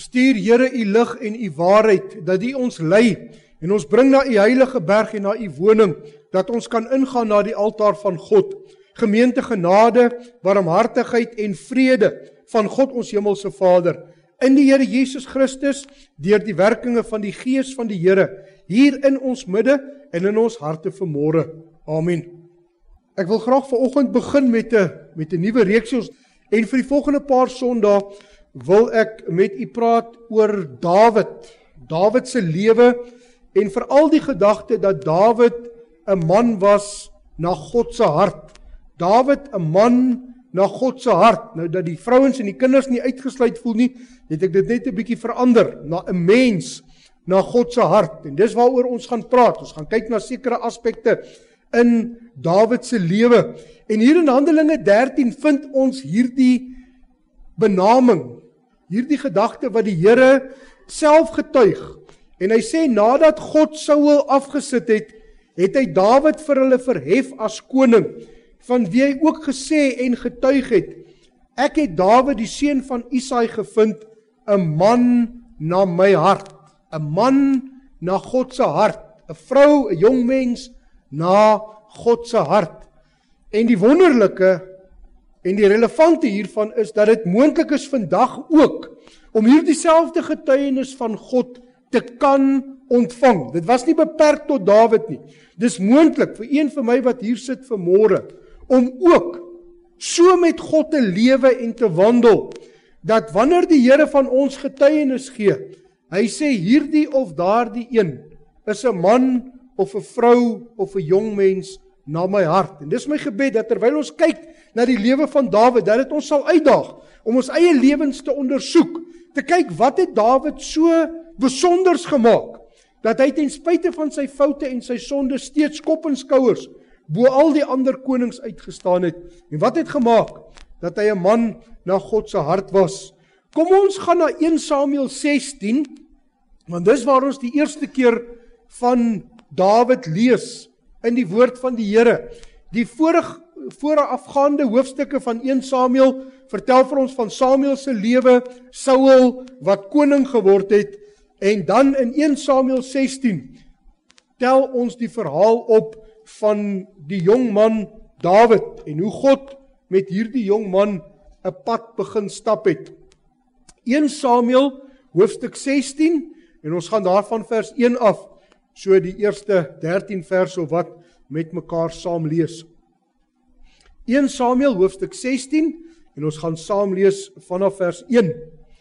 Stuur Here u lig en u waarheid, dat u ons lei en ons bring na u heilige berg en na u woning, dat ons kan ingaan na die altaar van God. Gemeente genade, barmhartigheid en vrede van God ons hemelse Vader, in die Here Jesus Christus, deur die werkinge van die Gees van die Here, hier in ons midde en in ons harte vanmôre. Amen. Ek wil graag vanoggend begin met 'n nuwe reeks, en vir die volgende paar Sondae wil ek met u praat oor Dawid se lewe, en veral die gedagte dat Dawid 'n man was na God se hart. Dawid 'n man na God se hart. Nou dat die vrouens en die kinders nie uitgesluit voel nie, het ek dit net 'n bietjie verander na 'n mens na God se hart. En dis waaroor ons gaan praat. Ons gaan kyk na sekere aspekte in Dawid se lewe. En hier in Handelinge 13 vind ons hierdie benaming, hierdie gedagte wat die Here self getuig. En hy sê, nadat God Saul afgesit het, het hy Dawid vir hulle verhef as koning, van wie hy ook gesê en getuig het, ek het Dawid die seun van Isaai gevind, 'n man na my hart, 'n man na God se hart, 'n vrou, 'n jong mens na God se hart. En die wonderlike en die relevante hiervan is dat dit moontlik is vandag ook om hierdie selfde getuienis van God te kan ontvang. Dit was nie beperk tot Dawid nie. Dis moontlik vir een van my wat hier sit vanmôre om ook so met God te lewe en te wandel, dat wanneer die Here van ons getuienis gee, hy sê hierdie of daardie een is 'n man of 'n vrou of 'n jong mens na my hart. En dis my gebed, dat terwyl ons kyk na die lewe van Dawid, dat dit ons sal uitdaag om ons eie lewens te ondersoek, te kyk wat het Dawid so besonders gemaak, dat hy ten spyte van sy foute en sy sonde steeds kop en skouers bo al die ander konings uitgestaan het. En wat het gemaak? Dat hy 'n man na God se hart was. Kom ons gaan na 1 Samuel 16, want dis waar ons die eerste keer van Dawid lees in die woord van die Here. Die voorafgaande hoofstukke van 1 Samuel vertel vir ons van Samuel se lewe, Saul wat koning geword het, en dan in 1 Samuel 16 tel ons die verhaal op van die jong man Dawid, en hoe God met hierdie jong man 'n pad begin stap het. 1 Samuel hoofstuk 16, en ons gaan daarvan vers 1 af, so die eerste 13 vers of wat met mekaar saam lees. 1 Samuel hoofstuk 16, en ons gaan saam lees vanaf vers 1.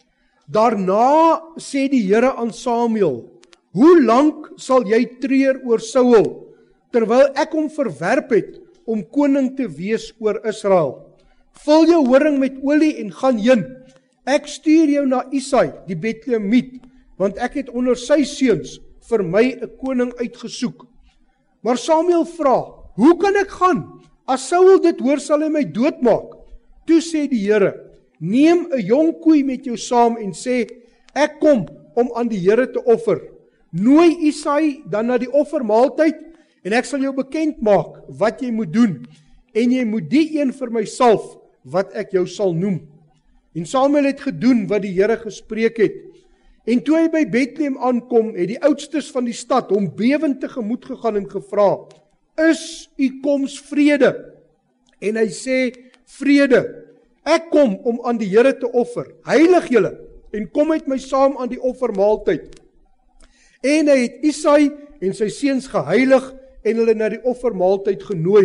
Daarna sê die Here aan Samuel, hoe lank sal jy treur oor Saul, terwyl ek hom verwerp het om koning te wees oor Israel? Vul jou horing met olie en gaan heen. Ek stuur jou na Isaai, die Betlehemiet, want ek het onder sy seuns vir my 'n koning uitgesoek. Maar Samuel vra, hoe kan ek gaan? As Saul dit hoor, sal hy my doodmaak. Toe sê die Here, neem 'n jong koei met jou saam en sê, ek kom om aan die Here te offer. Nooi Isaai dan na die offermaaltyd, en ek sal jou bekend maak wat jy moet doen, en jy moet die een vir my salf, wat ek jou sal noem. En Samuel het gedoen wat die Here gespreek het. En toe hy by Bethlehem aankom, het die oudstes van die stad hom bewend tegemoet gegaan en gevra, is u koms vrede? En hy sê, vrede, ek kom om aan die Here te offer. Heilig julle, en kom met my saam aan die offermaaltyd. En hy het Isaai en sy seuns geheilig, en hulle na die offermaaltyd genooi.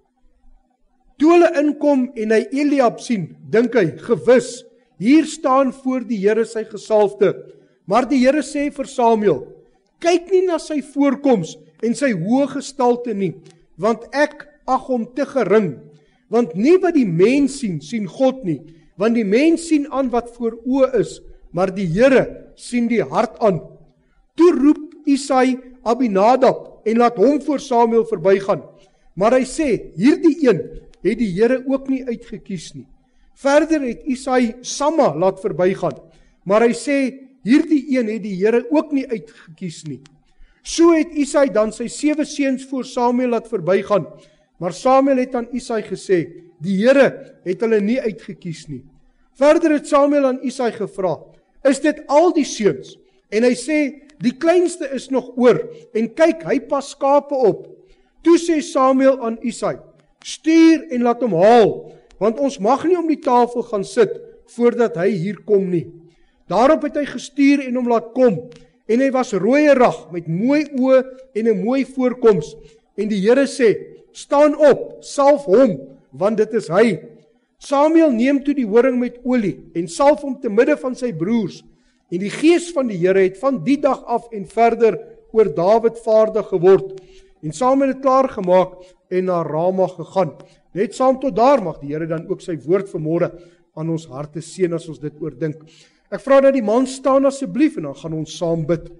Toe hulle inkom en hy Eliab sien, dink hy, gewis, hier staan voor die Here sy gesalfde. Maar die Here sê vir Samuel, kyk nie na sy voorkoms en sy hoë gestalte nie, want ek ag hom te gering. Want nie wat die mens sien, sien God nie, want die mens sien aan wat voor oë is, maar die Here sien die hart aan. Toe roep Isaai Abinadab en laat hom voor Samuel verbygaan. Maar hy sê, hierdie een het die Here ook nie uitgekies nie. Verder het Isaai Samma laat verbygaan, maar hy sê, hierdie een het die Here ook nie uitgekies nie. So het Isaai dan sy 7 seuns voor Samuel laat verbygaan, maar Samuel het aan Isaai gesê, die Here het hulle nie uitgekies nie. Verder het Samuel aan Isaai gevra, is dit al die seuns. En hy sê, die kleinste is nog oor, en kyk, hy pas skape op. Toe sê Samuel aan Isai, stuur en laat hom haal, want ons mag nie om die tafel gaan sit, voordat hy hier kom nie. Daarop het hy gestuur en hom laat kom, en hy was rooierig, met mooi oë en 'n mooi voorkoms. En die Here sê, staan op, salf hom, want dit is hy. Samuel neem toe die horing met olie, en salf hom te midde van sy broers. En die gees van die Here het van die dag af en verder oor Dawid vaardig geword. En Samuel het klaar gemaak en na Rama gegaan. Net saam tot daar mag die Here dan ook sy woord vanmôre aan ons harte seën as ons dit oordink. Ek vra dat die man staan asseblief en dan gaan ons saam bid.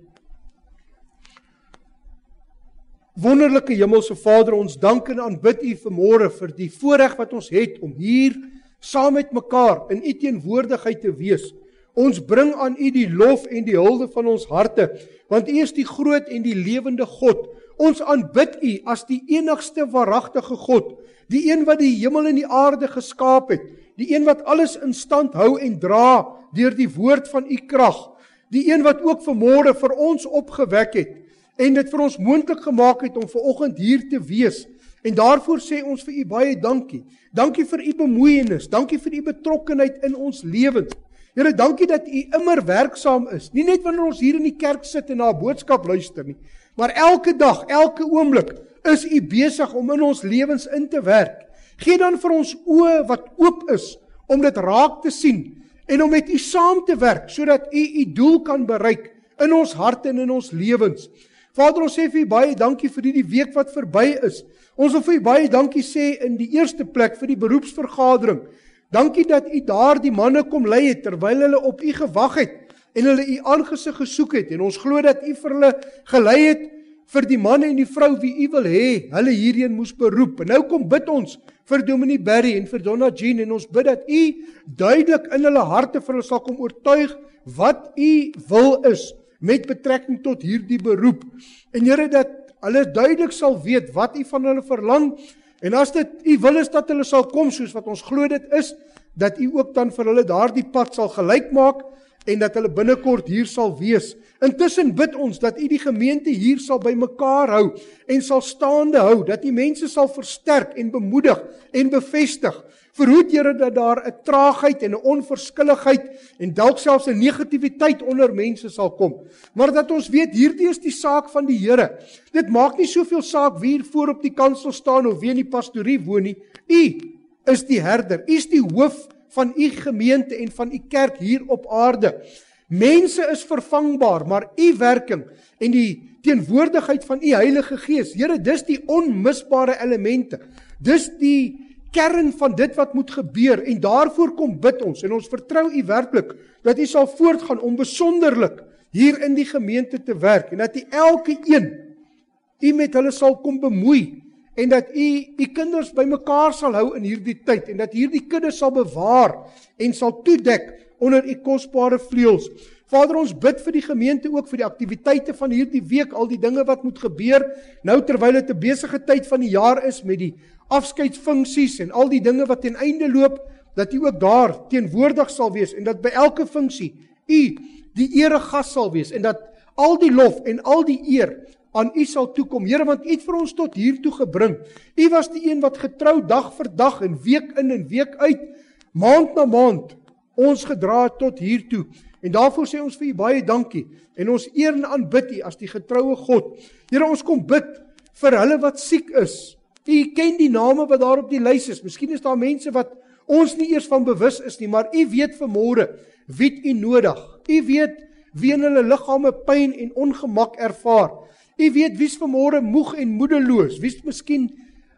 Wonderlike Hemelse Vader, ons dank en aanbid U vanmôre vir die voorreg wat ons het om hier saam met mekaar in U teenwoordigheid te wees. Ons bring aan U die lof en die hulde van ons harte, want U is die groot en die lewende God. Ons aanbid U as die enigste waaragtige God, die een wat die hemel en die aarde geskaap het, die een wat alles in stand hou en dra deur die woord van U krag, die een wat ook vanmôre vir ons opgewek het en dit vir ons moontlik gemaak het om vanoggend hier te wees. En daarvoor sê ons vir U baie dankie. Dankie vir U bemoeienis, dankie vir U betrokkenheid in ons lewens. Here, dankie dat U immer werksaam is. Nie net wanneer ons hier in die kerk sit en na 'n boodskap luister nie, maar elke dag, elke oomblik is U besig om in ons lewens in te werk. Gee dan vir ons oë wat oop is om dit raak te sien en om met U saam te werk sodat U doel kan bereik in ons harte en in ons lewens. Vader, ons sê vir U baie dankie vir die week wat verby is. Ons wil vir U baie dankie sê in die eerste plek vir die beroepsvergadering. Dankie dat U daar die manne kom lei het terwyl hulle op U gewag het en hulle U aangesig gesoek het. En ons glo dat U vir hulle gelei het vir die manne en die vrou wie U wil hê, hulle hierheen moes beroep. En nou kom bid ons vir Dominee Barry en vir Donna Jean en ons bid dat U duidelik in hulle harte vir hulle sal kom oortuig wat U wil is met betrekking tot hierdie beroep. En Here, dat hulle duidelik sal weet wat U van hulle verlang. En as dit U wil is dat hulle sal kom soos wat ons glo dit is, dat U ook dan vir hulle daardie pad sal gelyk maak en dat hulle binnekort hier sal wees. Intussen bid ons dat U die gemeente hier sal bymekaar hou en sal staande hou, dat U mense sal versterk en bemoedig en bevestig. Verhoed Here dat daar 'n traagheid en 'n onverskilligheid en dalk selfs 'n negativiteit onder mense sal kom. Maar dat ons weet hierdie is die saak van die Here. Dit maak nie soveel saak wie hier voor op die kansel staan of wie in die pastorie woon nie. U is die herder. U is die hoof van U gemeente en van U kerk hier op aarde. Mense is vervangbaar, maar U werking en die teenwoordigheid van U Heilige Gees, Here, dis die onmisbare elemente. Dis die kern van dit wat moet gebeur en daarvoor kom bid ons en ons vertrou U werklik dat U sal voortgaan om besonderlik hier in die gemeente te werk en dat U elke een U met hulle sal kom bemoei en dat U kinders bymekaar sal hou in hierdie tyd en dat hierdie kinders sal bewaar en sal toedek onder U kosbare vleuels. Vader, ons bid vir die gemeente ook vir die aktiwiteite van hierdie week, al die dinge wat moet gebeur, nou terwyl dit 'n besige tyd van die jaar is met die afskeidsfunksies en al die dinge wat ten einde loop, dat U ook daar teenwoordig sal wees en dat by elke funksie U die eregas sal wees en dat al die lof en al die eer aan U sal toekom. Here, want U het vir ons tot hier toe gebring. U was die een wat getrou dag vir dag en week in en week uit, maand na maand ons gedra het tot hier toe. En daarvoor sê ons vir U baie dankie en ons eer en aanbid U as die getroue God. Here, ons kom bid vir hulle wat siek is. U ken die name wat daar op die lys is. Miskien is daar mense wat ons nie eers van bewus is nie, maar U weet vanmôre wie het U nodig. U weet wie in hulle liggame pyn en ongemak ervaar. U weet wie's vanmôre moeg en moedeloos, wie's miskien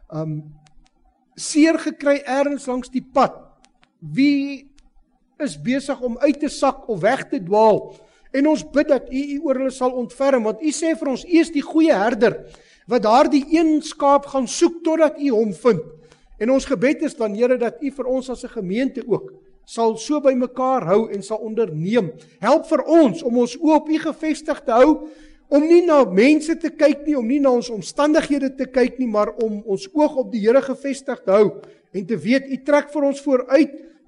seer gekry ergens langs die pad. Wie is besig om uit te sak of weg te dwaal. En ons bid dat U oor hulle sal ontferm, want U sê vir ons, U is die goeie herder, wat daardie een skaap gaan soek totdat U hom vind. En ons gebed is dan, Here, dat U vir ons as 'n gemeente ook sal so by mekaar hou en sal onderneem. Help vir ons om ons oë op U gefestig te hou, om nie na mense te kyk nie, om nie na ons omstandighede te kyk nie, maar om ons oog op die Here gefestig te hou en te weet, U trek vir ons vooruit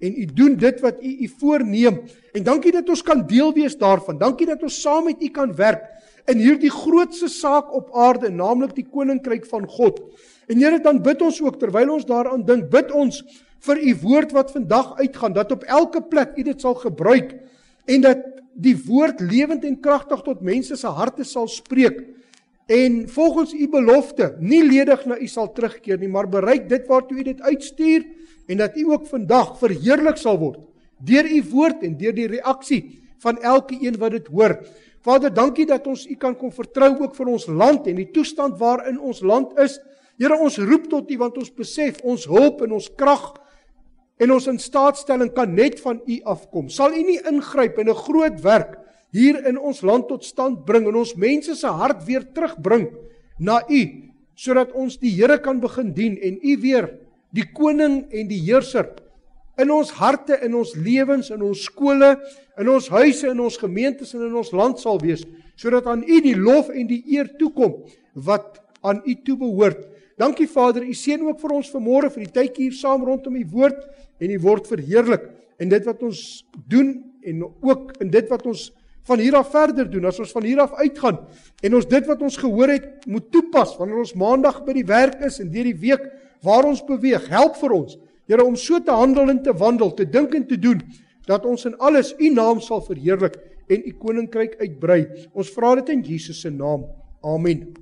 en u doen dit wat u voorneem. En dankie dat ons kan deel wees daarvan. Dankie dat ons saam met u kan werk in hierdie grootste saak op aarde, naamlik die koninkryk van God. En Here, dan bid ons ook, terwyl ons daaraan dink, bid ons vir u woord wat vandag uitgaan, dat op elke plek u dit sal gebruik, en dat die woord lewend en kragtig tot mense se harte sal spreek, en volgens u belofte, nie ledig na u sal terugkeer nie, maar bereik dit waartoe u dit uitstuur, en dat u ook vandag verheerlik sal word, deur u woord en deur die reaksie van elke een wat dit hoor. Vader, dankie dat ons u kan kom vertrou ook vir ons land en die toestand waarin ons land is. Here, ons roep tot u, want ons besef, ons hulp en ons krag en ons instaatstelling kan net van u afkom. Sal u nie ingryp en 'n groot werk hier in ons land tot stand bring en ons mense se hart weer terugbring na u, sodat ons die Here kan begin dien en u weer die koning en die heerser in ons harte, in ons lewens, in ons skole, in ons huise, in ons gemeentes en in ons land sal wees, sodat aan u die lof en die eer toekom wat aan u toebehoort. Dankie Vader, u seën ook vir ons vanmôre vir die tydjie hier saam rondom u woord en u word verheerlik in dit wat ons doen en ook in dit wat ons van hier af verder doen, as ons van hier af uitgaan en ons dit wat ons gehoor het moet toepas wanneer ons maandag by die werk is en deur die week waar ons beweeg. Help vir ons, Here, om so te handel en te wandel, te dink en te doen, dat ons in alles u naam sal verheerlik en u koninkryk uitbrei. Ons vra dit in Jesus se naam. Amen.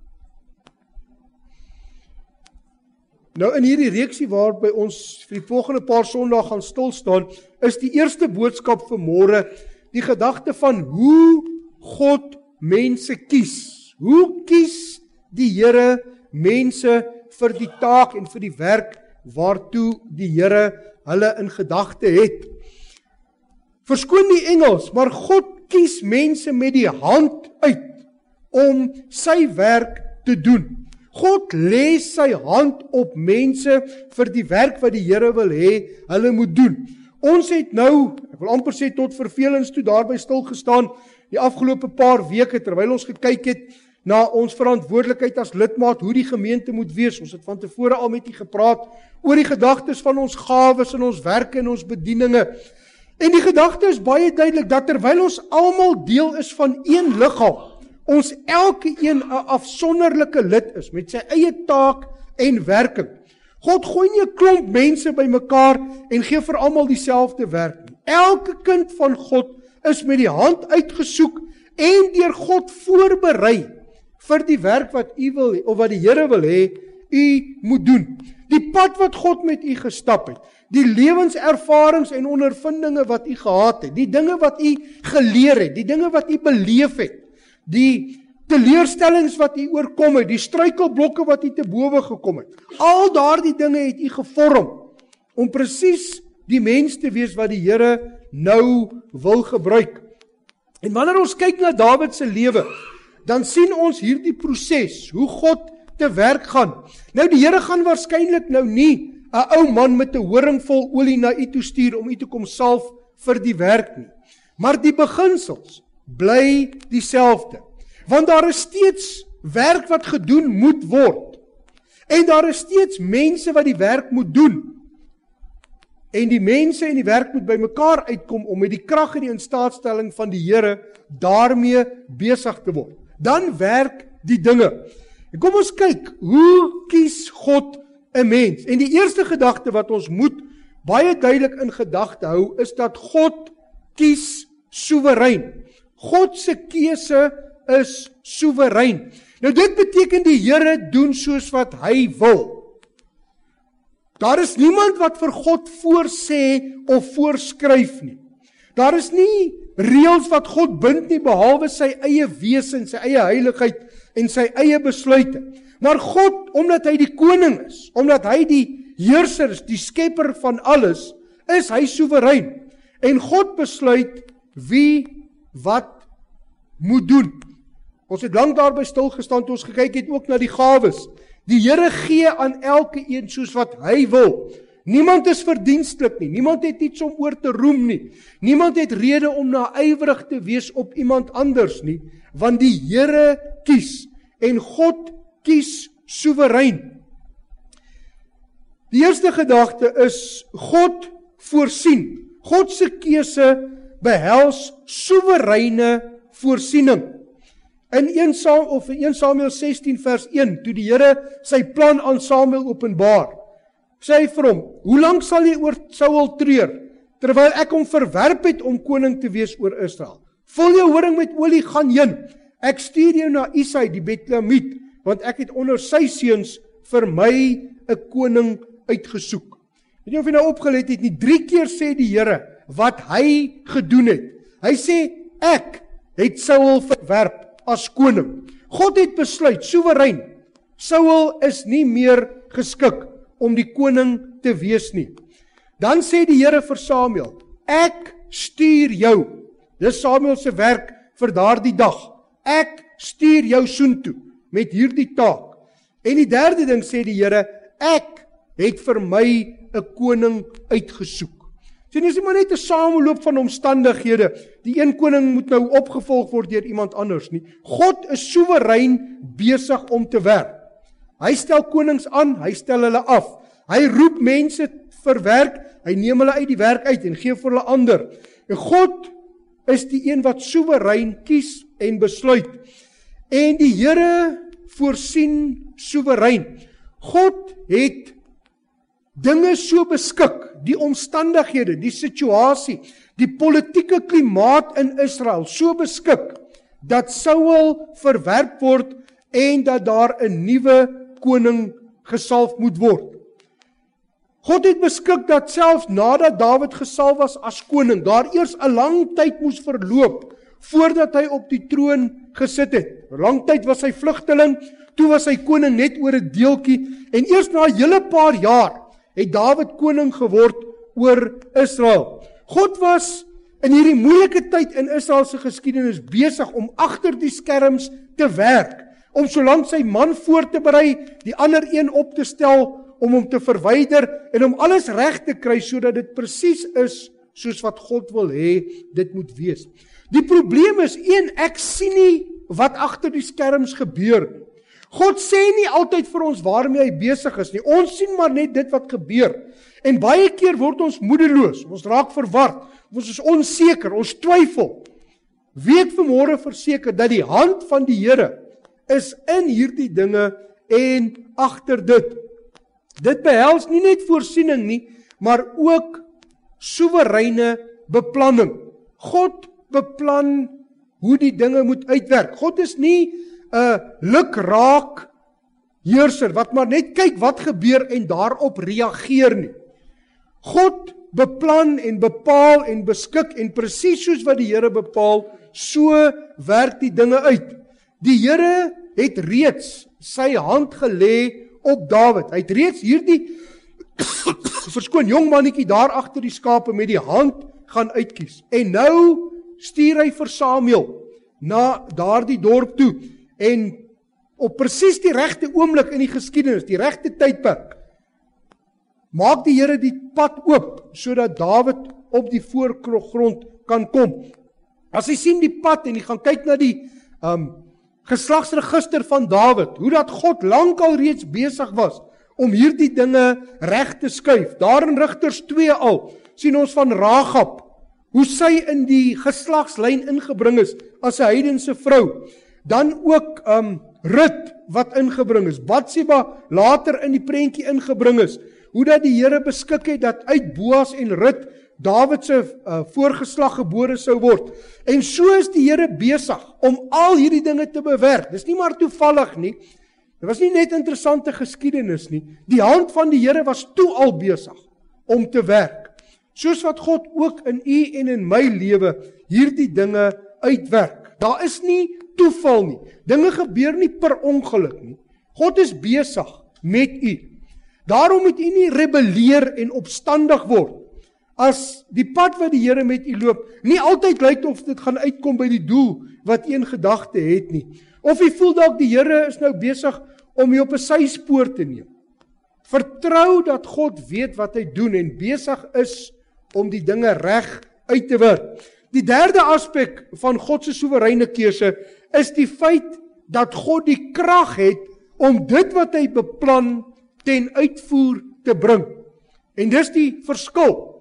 Nou in hierdie reeksie waarby ons vir die volgende paar Sondae gaan stil staan, is die eerste boodskap vir môre die gedagte van hoe God mense kies. Hoe kies die Here mense vir die taak en vir die werk waartoe die Here hulle in gedagte het. Verskoon die Engels, maar God kies mense met die hand uit om sy werk te doen. God lê sy hand op mense vir die werk wat die Here wil hê hulle moet doen. Ons het nou, ek wil amper sê tot vervelings toe daarby stil gestaan die afgelope paar weke terwyl ons gekyk het na ons verantwoordelikheid as lidmaat, hoe die gemeente moet wees. Ons het van tevore al met u gepraat oor die gedagtes van ons gawes en ons werke en ons bedieninge. En die gedagte is baie duidelik dat terwyl ons almal deel is van een liggaam, ons elke een 'n afsonderlike lid is met sy eie taak en werking. God gooi nie 'n klomp mense bymekaar en gee vir almal dieselfde werk nie. Elke kind van God is met die hand uitgesoek en deur God voorberei vir die werk wat u wil hê, of wat die Here wil hê u moet doen. Die pad wat God met u gestap het, die lewenservarings en ondervindinge wat u gehad het, die dinge wat u geleer het, die dinge wat u beleef het, die teleurstellings wat u oorkom het, die struikelblokke wat u te bowe gekom het. Al daardie dinge het u gevorm om presies die mens te wees wat die Here nou wil gebruik. En wanneer ons kyk na Dawid se lewe, dan sien ons hierdie proses, hoe God te werk gaan. Nou die Here gaan waarskynlik nou nie 'n ou man met 'n horing vol olie na u toe stuur om u te kom salf vir die werk nie. Maar die beginsels bly dieselfde. Want daar is steeds werk wat gedoen moet word. En daar is steeds mense wat die werk moet doen. En die mense en die werk moet by mekaar uitkom om met die krag en die instaatstelling van die Here daarmee besig te word. Dan werk die dinge. En kom ons kyk, hoe kies God 'n mens? En die eerste gedagte wat ons moet baie duidelik in gedagte hou, is dat God kies soewerein. God se keuse is soewerein. Nou dit beteken die Here doen soos wat hy wil. Daar is niemand wat vir God voorsê of voorskryf nie. Daar is nie reëls wat God bind nie, behalwe sy eie wese, sy eie heiligheid en sy eie besluite. Maar God, omdat hy die koning is, omdat hy die heerser is, die skepper van alles, is hy soewerein. En God besluit wie wat moet doen. Ons het lank daarby stil gestaan toe ons gekyk het ook na die gawes. Die Here gee aan elke een soos wat hy wil. Niemand is verdienstelik nie. Niemand het iets om oor te roem nie. Niemand het rede om naïwerig te wees op iemand anders nie, want die Here kies en God kies soewerein. Die eerste gedagte is God voorsien. God se keuse behels soewereine voorsiening. In 1 Samuel 16 vers 1, toe die Here sy plan aan Samuel openbaar, sê hy vir hom, hoe lank sal jy oor Saul treur, terwyl ek hom verwerp het om koning te wees oor Israel? Vul jou horing met olie, gaan heen, ek stuur jou na Isai die Betlehemiet, want ek het onder sy seuns vir my 'n koning uitgesoek. Weet jy of jy nou opgelet het nie, 3 keer sê die Here wat hy gedoen het. Hy sê, ek het Saul verwerp as koning. God het besluit, soewerein, Saul is nie meer geskik om die koning te wees nie. Dan sê die Here vir Samuel, ek stuur jou. Dis Samuel se werk vir daardie dag. Ek stuur jou soontoe met hierdie taak. En die derde ding sê die Here, ek het vir my 'n koning uitgesoek. So dis nie maar net 'n sameloop van omstandighede. Die een koning moet nou opgevolg word deur iemand anders nie. God is soewerein besig om te werk. Hy stel konings aan, hy stel hulle af. Hy roep mense vir werk, hy neem hulle uit die werk uit en gee vir hulle ander. En God is die een wat soewerein kies en besluit. En die Here voorsien soewerein. God het dinge so beskik, die omstandighede, die situasie, die politieke klimaat in Israel so beskik, dat Saul verwerp word en dat daar 'n nuwe koning gesalf moet word. God het beskik dat selfs nadat Dawid gesalf was as koning, daar eers 'n lang tyd moes verloop, voordat hy op die troon gesit het. Lang tyd was hy vlugteling, toe was hy koning net oor 'n deeltjie, en eers na 'n hele paar jaar, het Dawid koning geword oor Israel. God was in hierdie moeilike tyd in Israel se geskiedenis besig om agter die skerms te werk, om solank sy man voor te berei, die ander een op te stel, om hom te verwyder, en om alles reg te kry, sodat dit presies is, soos wat God wil hê, dit moet wees. Die probleem is, ek sien nie wat agter die skerms gebeur nie. God sê nie altyd vir ons waarmee hy besig is nie. Ons sien maar net dit wat gebeur. En baie keer word ons moedeloos, ons raak verward, ons is onseker, ons twyfel. Weet vanmôre verseker dat die hand van die Here is in hierdie dinge en agter dit. Dit behels nie net voorsiening nie, maar ook soewereine beplanning. God beplan hoe die dinge moet uitwerk. God is nie 'n lukraak heerser wat maar net kyk wat gebeur en daarop reageer nie. God beplan en bepaal en beskik, en presies soos wat die Here bepaal, so werk die dinge uit. Die Here het reeds sy hand gelê op Dawid. Hy het reeds hierdie jong mannetjie daar agter die skape met die hand gaan uitkies. En nou stuur hy vir Samuel na daardie dorp toe, en op presies die regte oomblik in die geskiedenis, die regte tydperk, maak die Here die pad oop, sodat Dawid op die voorgrond kan kom. As hy sien die pad en hy gaan kyk na die geslagsregister van Dawid, hoe dat God lankal reeds besig was om hierdie dinge reg te skuif. Daar in Rigters 2 al sien ons van Ragab, hoe sy in die geslagslyn ingebring is as 'n heidense vrou. Dan ook Rut wat ingebring is, Batseba later in die prentjie ingebring is, hoe dat die Here beskik het dat uit Boas en Rut Dawid se voorgeslag gebore sou word. En so is die Here besig om al hierdie dinge te bewerk. Dis nie maar toevallig nie. Dit was nie net interessante geskiedenis nie. Die hand van die Here was toe al besig om te werk. Soos wat God ook in u en in my lewe hierdie dinge uitwerk. Daar is nie toeval nie. Dinge gebeur nie per ongeluk nie. God is besig met u. Daarom moet u nie rebelleer en opstandig word. As die pad wat die Here met u loop, nie altyd lyk of dit gaan uitkom by die doel wat u in gedagte het nie. Of u voel dalk die Here is nou besig om u op 'n syspoor te neem. Vertrou dat God weet wat hy doen en besig is om die dinge reg uit te werk. Die derde aspek van God se soewereine keuse is die feit dat God die krag het om dit wat hy beplan ten uitvoer te bring. En dis die verskil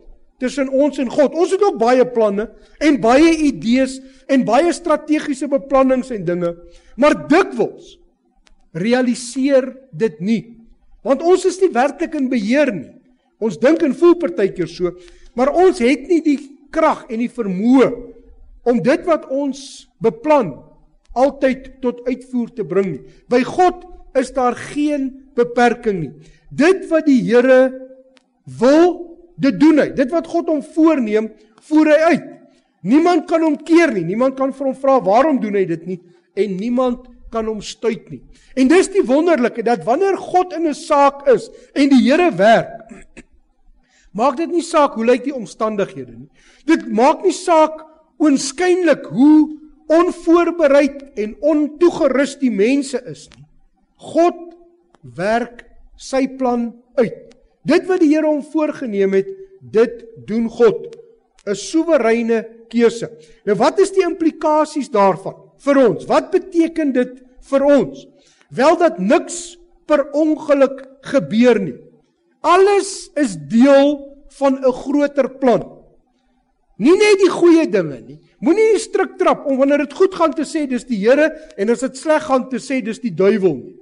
tussen ons en God. Ons het ook baie planne en baie idees en baie strategiese beplannings en dinge, maar dikwels realiseer dit nie. Want ons is nie werklik in beheer nie. Ons dink en voel partykeer so, maar ons het nie die krag en die vermoë om dit wat ons beplan altyd tot uitvoer te bring nie. By God is daar geen beperking nie. Dit wat die Here wil, dit doen hy. Dit wat God hom voorneem, voer hy uit. Niemand kan hom keer nie. Niemand kan vir hom vra waarom doen hy dit nie en niemand kan hom stuit nie. En dis die wonderlike dat wanneer God in 'n saak is en die Here werk, maak dit nie saak hoe lyk die omstandighede nie. Dit maak nie saak oënskynlik hoe onvoorbereid en ontoegerus die mense is nie. God werk sy plan uit. Dit wat die Here hom voorgenem het, dit doen God. 'n Soewereine keuse. Nou wat is die implikasies daarvan vir ons? Wat beteken dit vir ons? Wel dat niks per ongeluk gebeur nie. Alles is deel van 'n groter plan. Nie net die goeie dinge nie. Moenie die strik trap om wanneer dit goed gaan te sê dis die Here en as dit sleg gaan te sê dis die duiwel nie.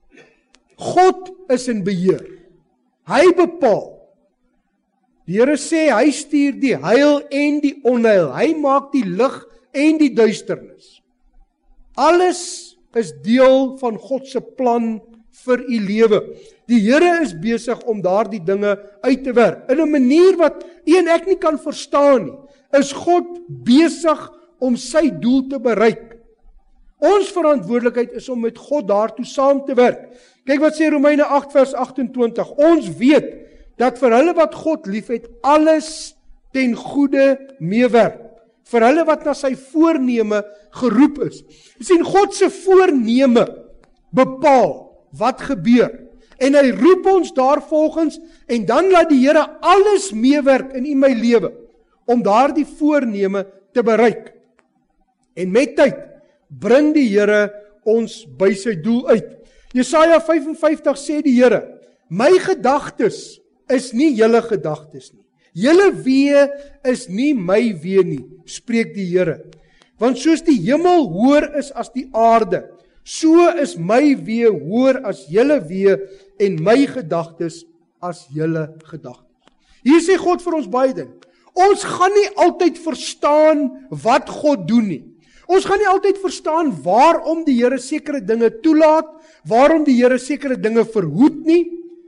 God is in beheer. Hy bepaal. Die Here sê hy stuur die heil en die onheil. Hy maak die lig en die duisternis. Alles is deel van God se plan vir u lewe. Die Here is besig om daardie dinge uit te werk. In 'n manier wat u en ek nie kan verstaan nie, is God besig om sy doel te bereik. Ons verantwoordelikheid is om met God daartoe saam te werk. Kyk wat sê Romeine 8 vers 28. Ons weet dat vir hulle wat God liefhet, alles ten goeie meewerk. Vir hulle wat na sy voorneme geroep is. Jy sien, God se voorneme bepaal wat gebeur. En hy roep ons daarvolgens en dan laat die Here alles meewerk in my lewe om daardie voorneme te bereik. En met tyd bring die Here ons by sy doel uit. Jesaja 55 sê die Here, my gedagtes is nie julle gedagtes nie. Julle weë is nie my weë nie, spreek die Here. Want soos die hemel hoër is as die aarde, so is my weë hoër as julle weë en my gedagtes as julle gedagtes. Hier sê God vir ons baie ding. Ons gaan nie altyd verstaan wat God doen nie. Ons gaan nie altyd verstaan waarom die Here sekere dinge toelaat, waarom die Here sekere dinge verhoed nie.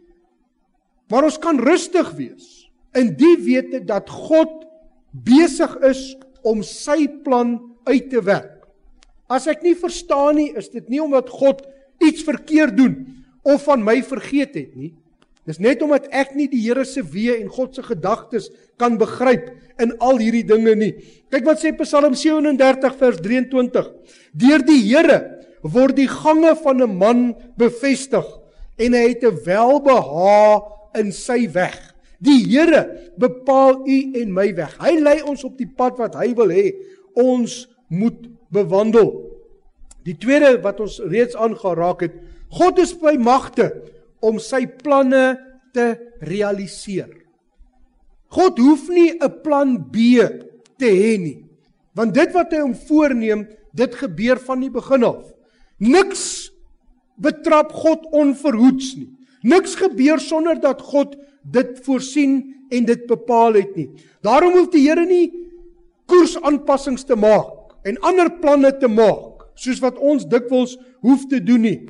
Maar ons kan rustig wees in die wete dat God besig is om sy plan uit te werk. As ek nie verstaan nie, is dit nie omdat God iets verkeerd doen of van my vergeet het nie. Dis net omdat ek nie die Here se weë en God se gedagtes kan begryp in al hierdie dinge nie. Kyk wat sê Psalm 37 vers 23. Deur die Here word die gange van 'n man bevestig en hy het 'n welbehae in sy weg. Die Here bepaal u en my weg. Hy lei ons op die pad wat hy wil hê ons moet bewandel. Die tweede wat ons reeds aangeraak het, God is by magte om sy planne te realiseer. God hoef nie 'n plan B te hê nie, want dit wat hy hom voorneem, dit gebeur van die begin af. Niks betrap God onverhoeds nie. Niks gebeur sonder dat God dit voorsien en dit bepaal het nie. Daarom hoef die Here nie koersaanpassings te maak en ander planne te maak, soos wat ons dikwels hoef te doen nie.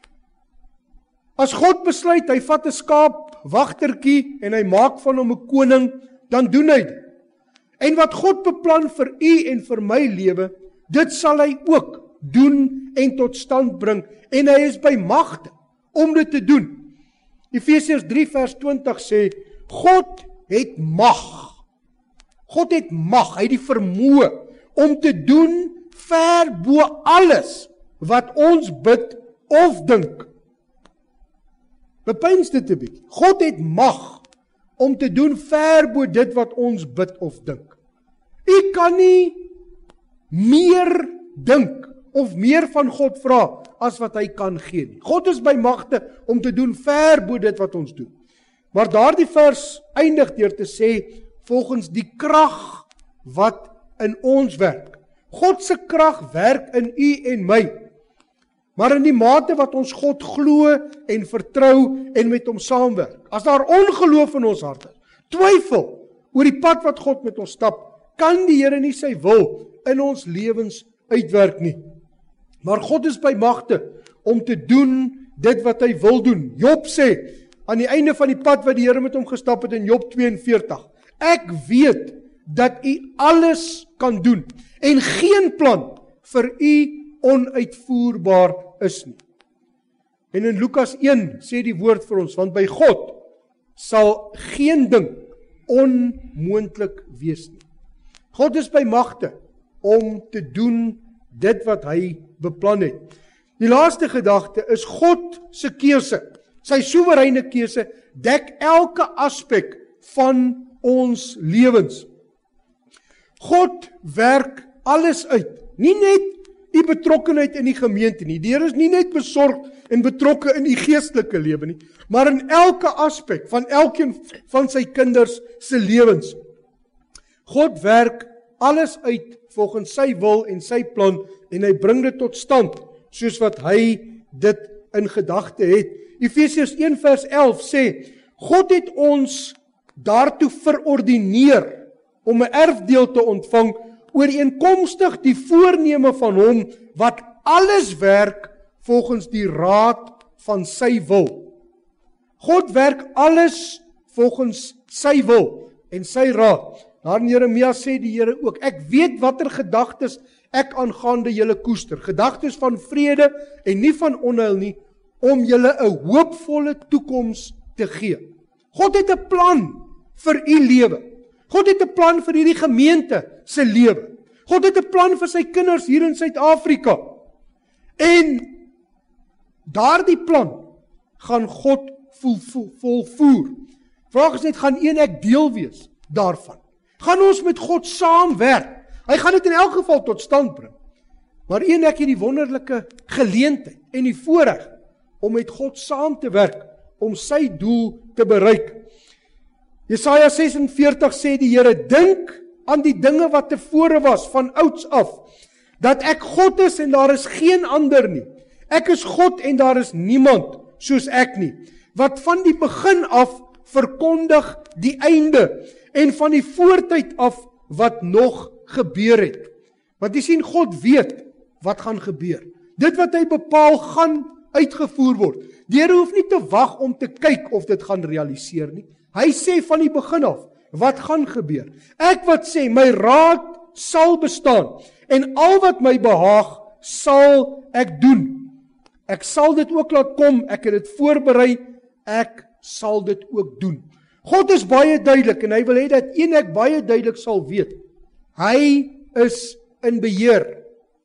As God besluit, hy vat 'n skaapwagtertjie en hy maak van hom 'n koning, dan doen hy dit. En wat God beplan vir u en vir my lewe, dit sal hy ook doen en tot stand bring. En hy is by magte om dit te doen. Efesiërs 3 vers 20 sê, God het mag. God het mag, hy het die vermoë om te doen ver bo alles wat ons bid of dink. Bepeins dit 'n bietjie. God het mag om te doen ver bo dit wat ons bid of dink. U kan nie meer dink of meer van God vra as wat hy kan gee nie. God is by magte om te doen ver bo dit wat ons doen. Maar daardie vers eindig deur te sê, volgens die krag wat in ons werk. God se krag werk in u en my. Maar in die mate wat ons God glo en vertrou en met hom saamwerk. As daar ongeloof in ons harte, twyfel oor die pad wat God met ons stap, kan die Here nie sy wil in ons lewens uitwerk nie. Maar God is by magte om te doen dit wat hy wil doen. Job sê, aan die einde van die pad wat die Here met hom gestap het in Job 42, ek weet dat u alles kan doen en geen plan vir u onuitvoerbaar is nie. En in Lukas 1 sê die woord vir ons, want by God sal geen ding onmoontlik wees nie. God is by magte om te doen dit wat hy beplan het. Die laaste gedagte is God se keuse. Sy soewereine keuse dek elke aspek van ons lewens. God werk alles uit. Nie net die betrokkenheid in die gemeente nie. Die Here is nie net besorg en betrokke in die geestelike lewe nie, maar in elke aspek van elkeen van sy kinders se lewens. God werk alles uit volgens sy wil en sy plan en hy bring dit tot stand soos wat hy dit in gedagte het. Efesiërs 1 vers 11 sê, God het ons daartoe verordineer om 'n erfdeel te ontvang ooreenkomstig die voorneme van hom wat alles werk volgens die raad van sy wil. God werk alles volgens sy wil en sy raad. Daar in Jeremia sê die Here ook, ek weet watter gedagtes ek aangaande julle koester, gedagtes van vrede en nie van onheil nie, om julle 'n hoopvolle toekoms te gee. God het 'n plan vir u lewe. God het 'n plan vir hierdie gemeente se lewe. God het 'n plan vir sy kinders hier in Suid-Afrika. En daardie plan gaan God volvoer. Vraag is net, gaan u en ek deel wees daarvan? Gaan ons met God saamwerk? Hy gaan dit in elk geval tot stand bring. Maar u en ek het die wonderlike geleentheid en die voorreg om met God saam te werk, om sy doel te bereik. Jesaja 46 sê die Here, dink aan die dinge wat tevore was, van ouds af, dat ek God is en daar is geen ander nie. Ek is God en daar is niemand soos ek nie, wat van die begin af verkondig die einde, en van die voortyd af wat nog gebeur het. Want jy sien, God weet wat gaan gebeur. Dit wat hy bepaal gaan uitgevoer word. Die Here hoef nie te wag om te kyk of dit gaan realiseer nie. Hy sê van die begin af, wat gaan gebeur? Ek wat sê, my raad sal bestaan, en al wat my behaag, sal ek doen. Ek sal dit ook laat kom, ek het dit voorberei, ek sal dit ook doen. God is baie duidelik, en hy wil hê dat een ek baie duidelik sal weet. Hy is in beheer.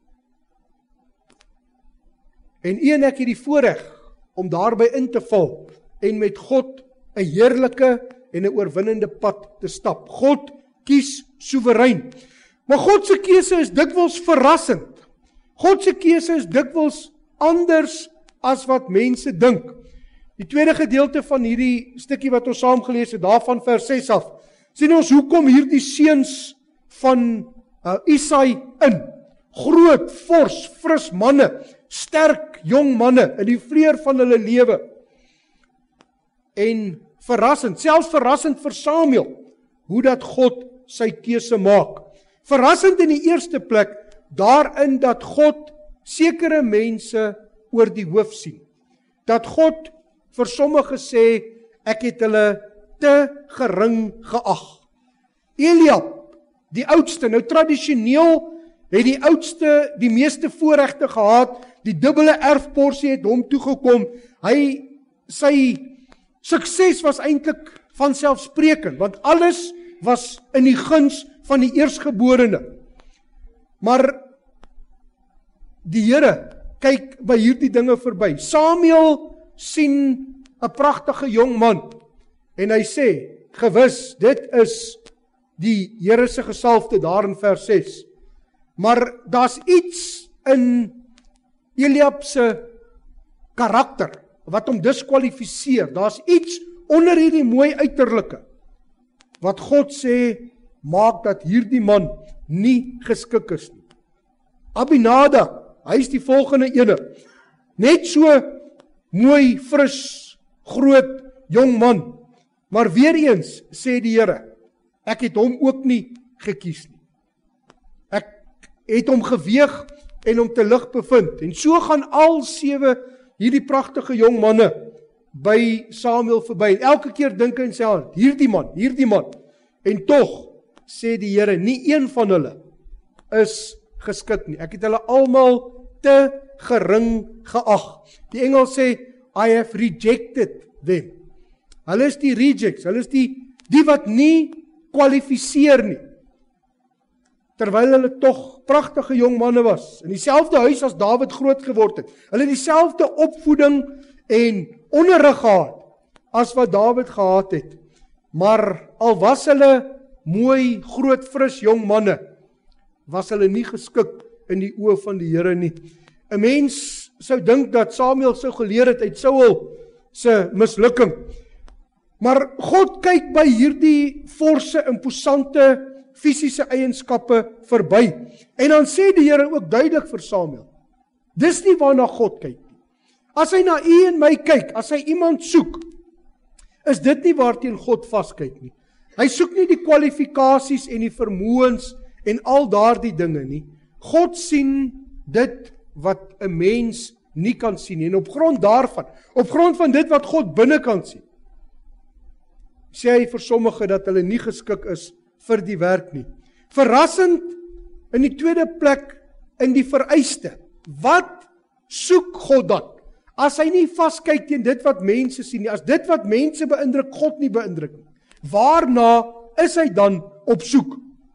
En een ek het die voorreg om daarby in te val, en met God 'n heerlike en 'n oorwinnende pad te stap. God kies soewerein. Maar God se keuse is dikwels verrassend. God se keuse is dikwels anders as wat mense dink. Die tweede gedeelte van hierdie stukkie wat ons saam gelees het, daarvan vers 6 af, sien ons hoekom hierdie seuns van Isai in. Groot, fors, fris manne, sterk jong manne in die vleur van hulle lewe. En verrassend, selfs verrassend vir Samuel, hoe dat God sy keuse maak. Verrassend in die eerste plek, daarin dat God sekere mense oor die hoof sien. Dat God vir sommige sê, ek het hulle te gering geag. Eliab, die oudste, nou tradisioneel het die oudste die meeste voorregte gehad, die dubbele erfporsie het hom toegekom, sy sukses was eintlik vanselfsprekend, want alles was in die guns van die eersgeborene. Maar die Here kyk by hierdie dinge verby. Samuel sien 'n pragtige jong man en hy sê, gewis, dit is die Here se gesalfde daar in vers 6. Maar daar's iets in Eliab se karakter wat hom diskwalifiseer. Daar's iets onder hierdie mooi uiterlike wat God sê, maak dat hierdie man nie geskik is nie. Abinadab, hy is die volgende ene. Net so mooi, fris, groot, jong man. Maar weer eens, sê die Here, ek het hom ook nie gekies nie. Ek het hom geweeg en hom te lig bevind. En so gaan al 7 hierdie pragtige jong manne by Samuel verby. Elke keer dink hy in sy hart, hierdie man. En tog sê die Here, nie een van hulle is geskik nie. Ek het hulle almal te gering geag. Die Engel sê, I have rejected them. Hulle is die rejects, hulle is die wat nie kwalifiseer nie. Terwyl hulle tog pragtige jong manne was, in dieselfde huis as Dawid groot geword het. Hulle het dieselfde opvoeding en onderrig gehad as wat Dawid gehad het. Maar al was hulle mooi, groot, fris jong manne, was hulle nie geskik in die oë van die Here nie. 'n Mens sou dink dat Samuel sou geleer het uit Saul se mislukking. Maar God kyk by hierdie forse, imposante, fisiese eienskappe verby. En dan sê die Here ook duidelik vir Samuel, dis nie waarna God kyk nie. As hy na u en my kyk, as hy iemand soek, is dit nie waarteen God vaskyk nie. Hy soek nie die kwalifikasies en die vermoëns en al daardie dinge nie. God sien dit wat 'n mens nie kan sien nie. En op grond van dit wat God binne kan sien, sê hy vir sommige dat hulle nie geskik is vir die werk nie. Verrassend in die tweede plek in die vereiste. Wat soek God dan? As hy nie vaskyk teen dit wat mense sien nie, as dit wat mense beïndruk God nie beïndruk nie, waarna is hy dan op soek?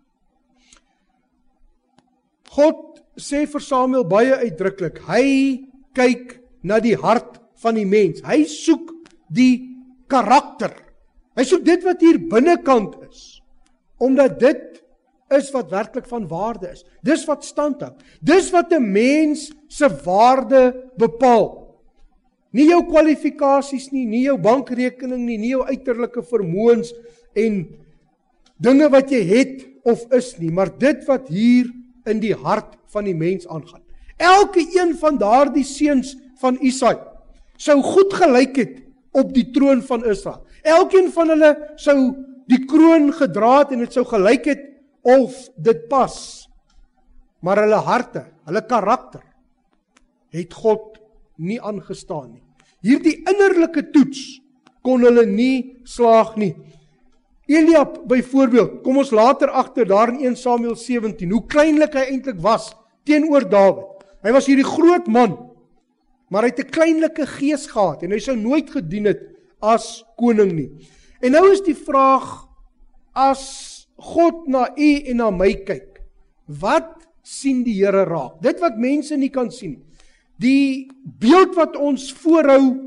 God sê vir Samuel baie uitdruklik, hy kyk na die hart van die mens. Hy soek die karakter. Hy soek dit wat hier binnekant is, omdat dit is wat werklik van waarde is. Dis wat standhou. Dis wat 'n mens se waarde bepaal. Nie jou kwalifikasies nie, nie jou bankrekening nie, nie jou uiterlike vermoëns en dinge wat jy het of is nie, maar dit wat hier in die hart van die mens aangaan. Elke een van daardie seuns van Isaai sou goed gelyk het op die troon van Israel. Elkeen van hulle sou die kroon gedra het en dit sou gelyk het of dit pas. Maar hulle harte, hulle karakter, het God nie aangestaan nie. Hierdie innerlike toets kon hulle nie slaag nie. Eliab byvoorbeeld, kom ons later agter daar in 1 Samuel 17, hoe kleinlik hy eintlik was teenoor Dawid. Hy was hierdie groot man, maar hy het 'n kleinlike gees gehad en hy sou nooit gedien het as koning nie. En nou is die vraag, as God na u en na my kyk, wat sien die Here raak? Dit wat mense nie kan sien. Die beeld wat ons voorhou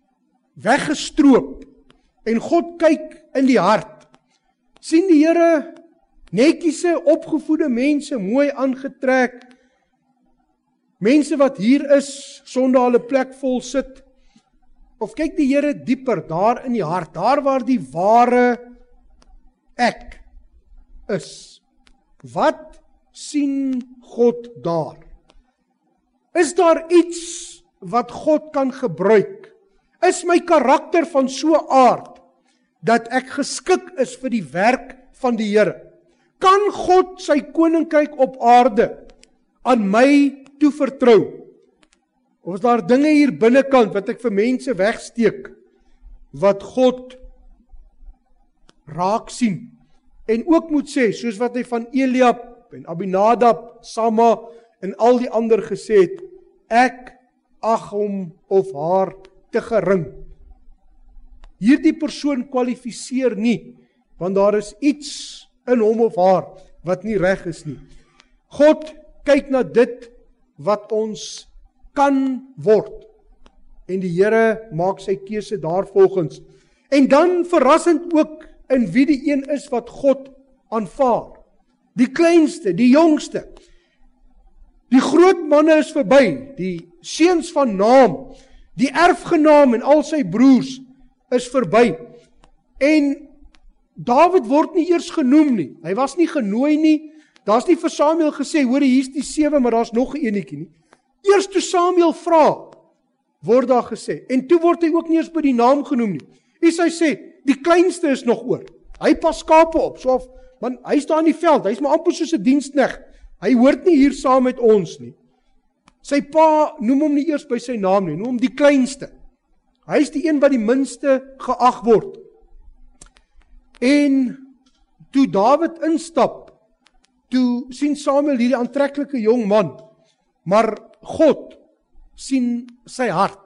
weggestroop en God kyk in die hart. Sien die Here netjiese, opgevoede mense, mooi aangetrek, mense wat hier is sonder hulle plek vol sit? Of kyk die Here dieper daar in die hart, daar waar die ware ek is? Wat sien God daar? Is daar iets wat God kan gebruik? Is my karakter van so 'n aard dat ek geskik is vir die werk van die Here? Kan God sy koninkryk op aarde aan my toevertrou? Of is daar dinge hier binnekant wat ek vir mense wegsteek, wat God raak sien? En ook moet sê, soos wat hy van Eliab en Abinadab, Sama en al die ander gesê het, ek ag hom of haar te gering. Hierdie persoon kwalifiseer nie, want daar is iets in hom of haar wat nie reg is nie. God kyk na dit wat ons kan word. En die Here maak sy keuse daarvolgens. En dan verrassend ook in wie die een is wat God aanvaar. Die kleinste, die jongste. Die groot manne is verby, die seuns van naam, die erfgenaam en al sy broers is verby. En Dawid word nie eers genoem nie. Hy was nie genooi nie. Daar's nie vir Samuel gesê, hoor hier's die 7, maar daar's nog 'n enetjie nie. Eers toe Samuel vra, word daar gesê. En toe word hy ook nie eers by die naam genoem nie. Isai sê, die kleinste is nog oor. Hy pas skape op, so of, man, hy staan in die veld, hy's maar amper soos 'n diensknegt. Hy hoort nie hier saam met ons nie. Sy pa noem hom nie eers by sy naam nie, noem hom die kleinste. Hy is die een wat die minste geag word. En toe Dawid instap, toe sien Samuel hierdie aantreklike jong man, maar God sien sy hart.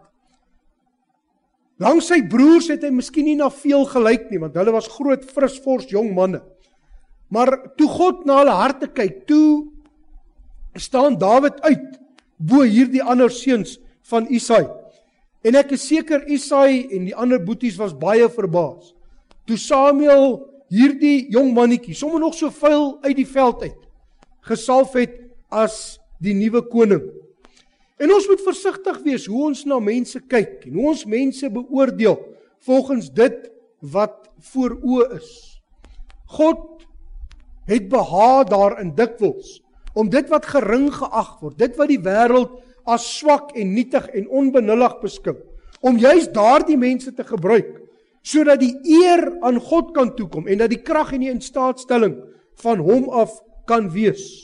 Langs sy broers het hy miskien nie na veel gelyk nie, want hulle was groot, fris, fors, jong manne. Maar toe God na hulle harte kyk, toe staan Dawid uit, bo hierdie ander seuns van Isai. En ek is seker Isai en die ander boeties was baie verbaas. Toe Samuel hierdie jong mannetjie, sommer nog so vuil uit die veld uit, gesalf het as die nuwe koning. En ons moet versigtig wees hoe ons na mense kyk en hoe ons mense beoordeel volgens dit wat voor oë is. God het behaag daarin dikwels om dit wat gering geag word, dit wat die wêreld as swak en nietig en onbenullig beskou, om juis daardie mense te gebruik, sodat die eer aan God kan toekom en dat die krag en die instaatstelling van hom af kan wees.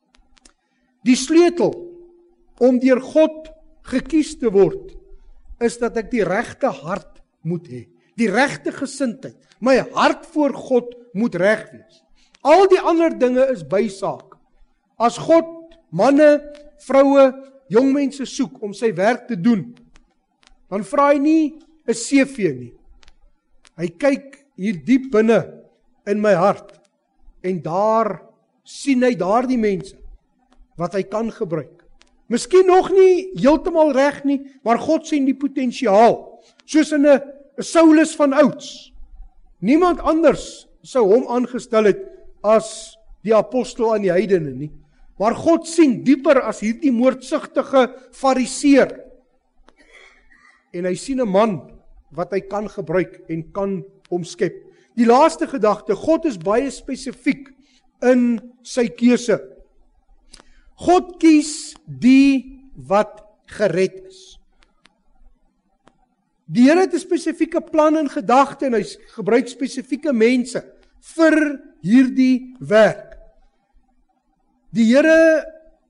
Die sleutel om deur God gekies te word, is dat ek die regte hart moet hê, die regte gesindheid. My hart voor God moet reg wees. Al die ander dinge is bysaak. As God manne, vroue, jong mense soek om sy werk te doen, dan vra hy nie 'n CV nie. Hy kyk hier diep binne in my hart en daar sien hy daardie mense wat hy kan gebruik. Miskien nog nie heeltemal reg nie, maar God sien die potensiaal, soos in 'n Saulus van ouds. Niemand anders sou hom aangestel het as die apostel aan die heidene nie. Maar God sien dieper as hierdie moordsugtige fariseer. En hy sien 'n man wat hy kan gebruik en kan omskep. Die laaste gedagte, God is baie spesifiek in sy keuse. God kies die wat gered is. Die Here het 'n spesifieke plan in gedagte en hy gebruik spesifieke mense vir hierdie werk. Die Here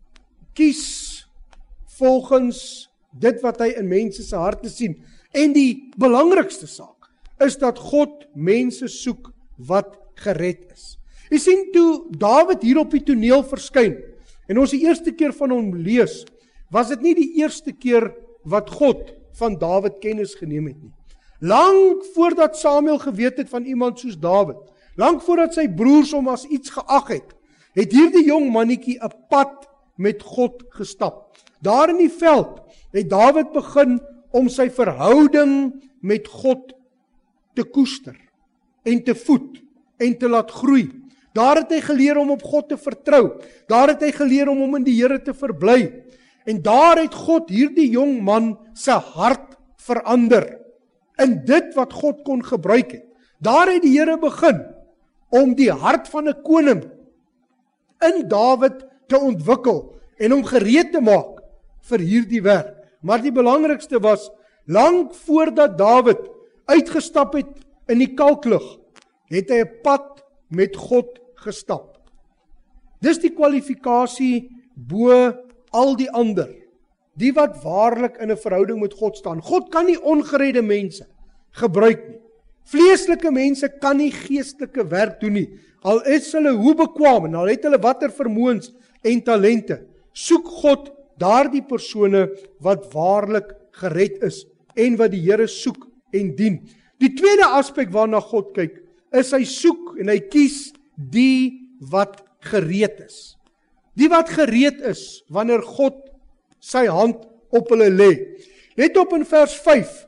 kies volgens dit wat hy in mense se harte sien. En die belangrikste saak is dat God mense soek wat gered is. Jy sien toe Dawid hier op die toneel verskyn en ons die eerste keer van hom lees, was dit nie die eerste keer wat God van Dawid kennis geneem het nie. Lang voordat Samuel geweet het van iemand soos Dawid, lang voordat sy broers hom as iets geag het hierdie jong mannetjie 'n pad met God gestap. Daar in die veld het Dawid begin om sy verhouding met God te koester en te voed en te laat groei. Daar het hy geleer om op God te vertrou. Daar het hy geleer om hom in die Here te verbly. En daar het God hierdie jong man se hart verander in dit wat God kon gebruik het. Daar het die Here begin om die hart van 'n koning in Dawid te ontwikkel en hom gereed te maak vir hierdie werk. Maar die belangrikste was, lank voordat Dawid uitgestap het in die kalklug, het hy 'n pad met God gestap. Dis die kwalifikasie bo al die ander, die wat waarlik in 'n verhouding met God staan. God kan nie ongeredde mense gebruik nie. Vleeslike mense kan nie geestelike werk doen nie, al is hulle hoe bekwaam en al het hulle watter vermoëns en talente. Soek God daardie persone wat waarlik gered is en wat die Here soek en dien. Die tweede aspek waarna God kyk, is hy soek en hy kies die wat gereed is. Die wat gereed is wanneer God sy hand op hulle lê. Let op in vers 5.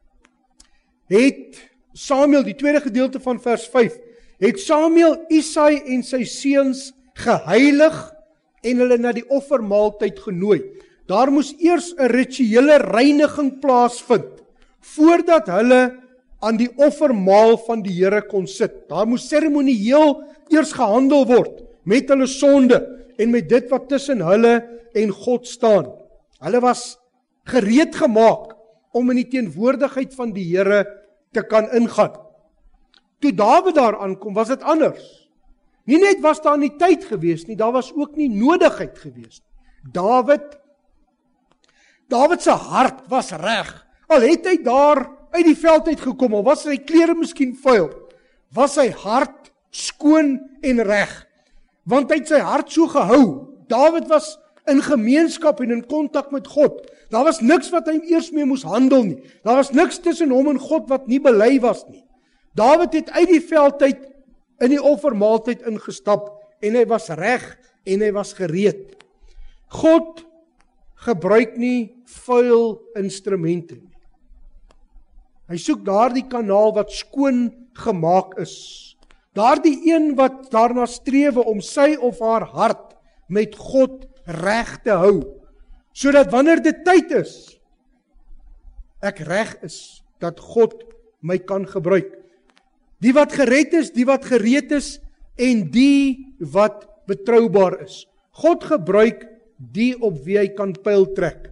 Het Samuel, die tweede gedeelte van vers 5, het Samuel Isai en sy seuns geheilig en hulle na die offermaaltyd genooi. Daar moes eers 'n rituele reiniging plaasvind voordat hulle aan die offermaal van die Here kon sit. Daar moes seremonieel eers gehandel word met hulle sonde en met dit wat tussen hulle en God staan. Hulle was gereed gemaak om in die teenwoordigheid van die Here te kan ingaan. Toe Dawid daar aankom, was dit anders. Nie net was daar nie tyd gewees nie, daar was ook nie nodigheid gewees. Dawid se hart was reg. Al het hy daar uit die veld uit gekom, al was sy klere miskien vuil, was sy hart skoon en reg. Want hy het sy hart so gehou. Dawid was in gemeenskap en in kontak met God. Daar was niks wat hy eers mee moes handel nie. Daar was niks tussen hom en God wat nie belei was nie. Dawid het uit die veldtyd in die offermaaltyd ingestap en hy was reg en hy was gereed. God gebruik nie vuil instrumente nie. Hy soek daardie kanaal wat skoon gemaak is. Daardie een wat daarna strewe om sy of haar hart met God reg te hou, sodat wanneer dit tyd is, ek reg is, dat God my kan gebruik. Die wat gered is, die wat gereed is, en die wat betroubaar is. God gebruik die op wie hy kan pyl trek.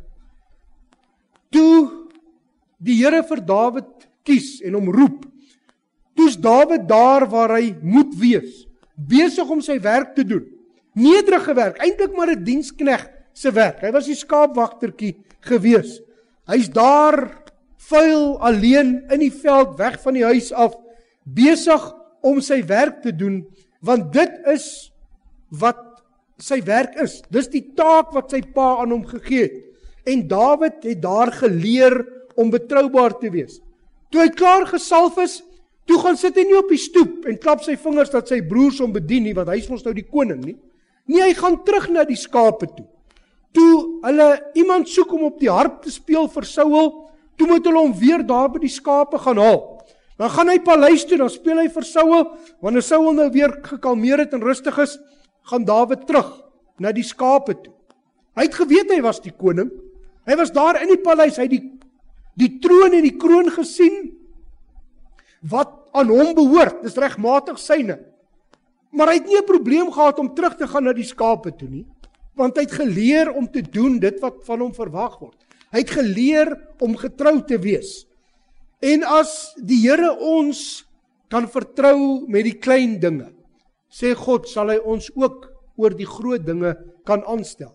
Toe die Here vir Dawid kies en hom roep, toe's Dawid daar waar hy moet wees, besig om sy werk te doen. Nederige werk, eintlik maar 'n dienskneg se werk. Hy was die skaapwagtertjie gewees. Hy's daar vuil alleen in die veld, weg van die huis af, besig om sy werk te doen, want dit is wat sy werk is. Dis die taak wat sy pa aan hom gegee het. En Dawid het daar geleer om betroubaar te wees. Toe hy klaar gesalf is, toe gaan sit hy nie op die stoep en klap sy vingers dat sy broers hom bedien nie, want hy is mos nou die koning nie. Nee, hy gaan terug na die skape toe. Toe hulle iemand soek om op die harp te speel vir Saul, toe moet hulle hom weer daar by die skape gaan haal. Dan gaan hy paleis toe, dan speel hy vir Saul. Wanneer Saul nou weer gekalmeer het en rustig is, gaan Dawid terug na die skape toe. Hy het geweet hy was die koning. Hy was daar in die paleis, hy het die troon en die kroon gesien wat aan hom behoort. Dis regmatig syne. Maar hy het nie 'n probleem gehad om terug te gaan na die skape toe nie, want hy het geleer om te doen dit wat van hom verwag word. Hy het geleer om getrou te wees. En as die Here ons kan vertrou met die klein dinge, sê God, sal hy ons ook oor die groot dinge kan aanstel.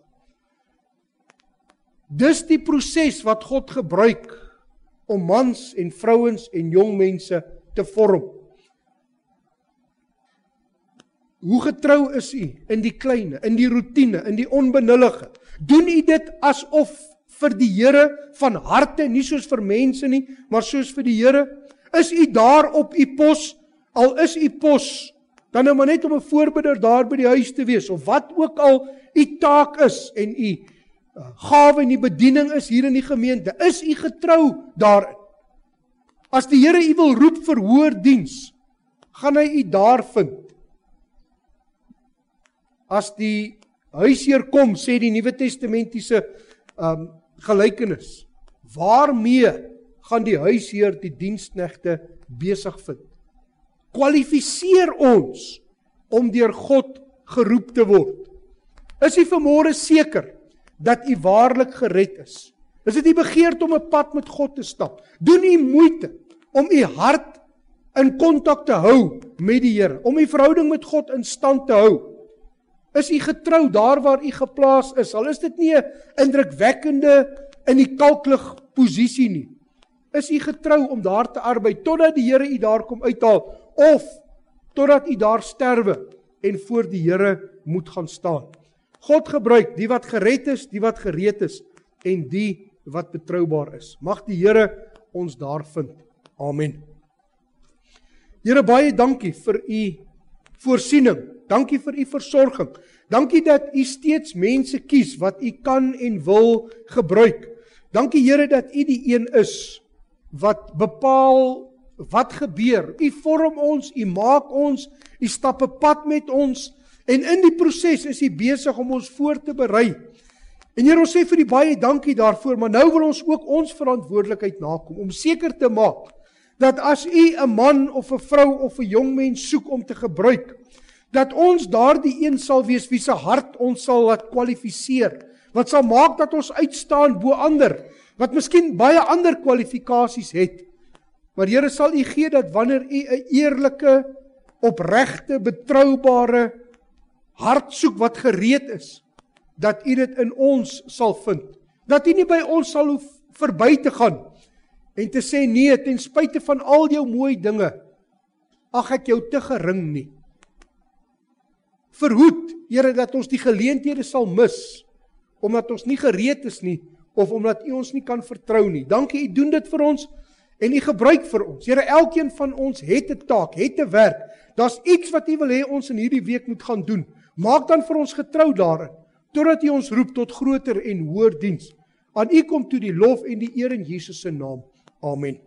Dis die proses wat God gebruik om mans en vrouens en jong mense te vorm. Hoe getrou is u in die kleine, in die roetine, in die onbenullige? Doen u dit asof vir die Here van harte, nie soos vir mense nie, maar soos vir die Here? Is u daar op u pos, al is u pos, dan nou maar net om 'n voorbidder daar by die huis te wees, of wat ook al u taak is, en u gawe en die bediening is hier in die gemeente, is u getrou daarin? As die Here u wil roep vir hoër diens, gaan hy u daar vind. As die huisheer kom, sê die Nuwe Testamentiese gelykenis, waarmee gaan die huisheer die diensknegte besig vind? Kwalifiseer ons om deur God geroep te word. Is u vanmôre seker dat u waarlik gered is? Is dit u begeerte om 'n pad met God te stap? Doen u moeite om u hart in kontak te hou met die Here, om u verhouding met God in stand te hou? Is u getrou daar waar u geplaas is? Al is dit nie 'n indrukwekkende in die kalklig posisie nie. Is u getrou om daar te arbei totdat die Here u daar kom uithaal, of totdat u daar sterwe en voor die Here moet gaan staan? God gebruik die wat gered is, die wat gereed is en die wat betroubaar is. Mag die Here ons daar vind. Amen. Here, baie dankie vir u voorsiening. Dankie vir u versorging. Dankie dat u steeds mense kies wat u kan en wil gebruik. Dankie Here dat u die een is wat bepaal wat gebeur. U vorm ons, u maak ons, u stap 'n pad met ons, en in die proses is u besig om ons voor te berei. En Here, ons sê vir u baie dankie daarvoor, maar nou wil ons ook ons verantwoordelikheid nakom om seker te maak dat as u 'n man of 'n vrou of 'n jong mens soek om te gebruik, dat ons daardie een sal wees wie se hart ons sal laat kwalifiseer, wat sal maak dat ons uitstaan bo ander, wat miskien baie ander kwalifikasies het. Maar Here, sal u gee dat wanneer u 'n eerlike, opregte, betroubare hart soek wat gereed is, dat u dit in ons sal vind. Dat u nie by ons sal hoef verby te gaan en te sê nee, ten spyte van al jou mooi dinge, ag ek jou te gering nie. Verhoed, Here, dat ons die geleenthede sal mis, omdat ons nie gereed is nie, of omdat u ons nie kan vertrou nie. Dankie, u doen dit vir ons, en u gebruik vir ons. Here, elkeen van ons het 'n taak, het 'n werk. Daar's iets wat u wil hê ons in hierdie week moet gaan doen. Maak dan vir ons getrou daarin, totdat u ons roep tot groter en hoër diens. Aan u kom toe die lof en die eer in Jesus se naam. Amen.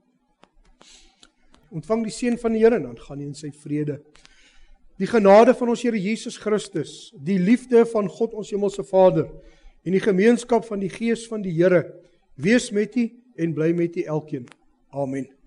Ontvang die seën van die Here en dan gaan u in sy vrede. Die genade van ons Here Jesus Christus, die liefde van God ons hemelse Vader en die gemeenskap van die Gees van die Here, wees met u en bly met u elkeen. Amen.